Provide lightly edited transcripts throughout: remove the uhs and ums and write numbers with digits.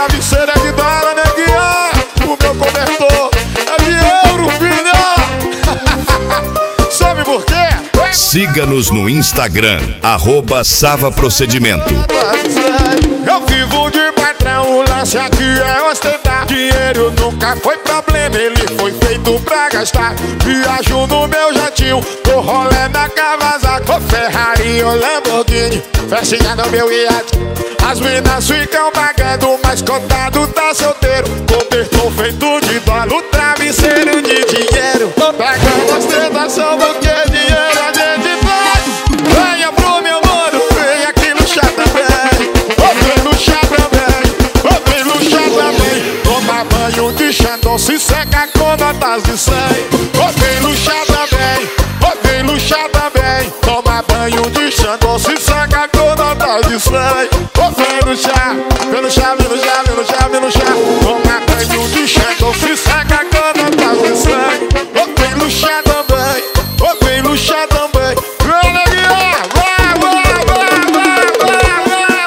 travesseiro é de bala, neguinha. O meu cobertor é de ouro, filha. Sabe por quê? Siga-nos no Instagram, @SavaProcedimento. Eu vivo de patrão, o lance aqui é ostentar. Dinheiro nunca foi problema, ele foi feito pra gastar. Viajo no meu jatinho, tô rolê na Kawasaki, ou Ferrari ou Lamborghini, festinha no meu iate. As minas ficam pagando, mas contado tá solteiro. Cobertor feito de dólar, o travesseiro de dinheiro. Tô pegando ostentação porque dinheiro a gente faz. Venha pro meu mundo, vem aqui no chá também. Vem no chá também, vem no chá também. Toma banho de Xandão, se seca com notas de 100. Vem no chá também, vem no chá também. Toma banho de Xandão, se seca com notas de 100. Vem no chá, vem no chá, vem no chá, vem no chá, vem no chá. Toma banho de Xandão, se seca com notas de 100. Vem no chá também, vem no chá também. Vem neguinha, vai, vai, vai, vai, vai, vai,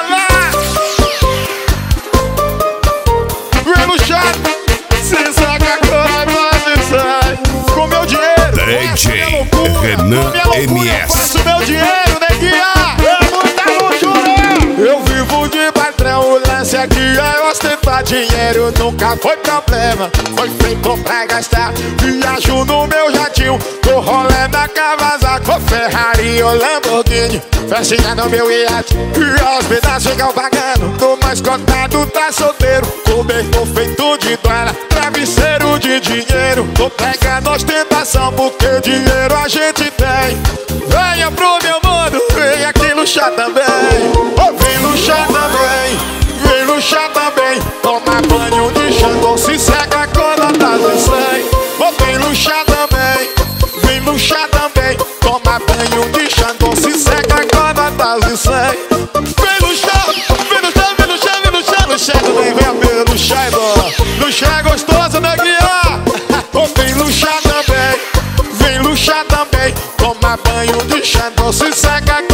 vai. Vem no chá, se seca com notas de 100. Com meu dinheiro, DJ Renan MS. faço meu dinheiro, neguinha. É muita luxúria. Eu vivo de patrão, o lance aqui é ostentar. Dinheiro nunca foi problema, foi feito pra gastar. Viajo no meu jatinho, tô rolê na Kawasaki, ou Ferrari ou Lamborghini, festinha no meu iate. E as minas ficam pagando, no mais cotado tá solteiro. Cobertor feito de dólar, travesseiro de dinheiro. Tô pegando ostentação porque dinheiro a gente tem. Venha pro meu mundo, vem aqui no chá também. Vem no chá também, vem no chá também. Toma banho de Xandão, se seca com notas de 100. Vem no chá também, vem no chá também. Toma banho de Xandão, se seca com notas de 100. Vem no chá, vem no chá, vem no chá, vem no chá. No chá também, vem no chá, no chá é gostoso, neguinha. Vem no chá também, vem no chá também. Toma banho de Xandão, se seca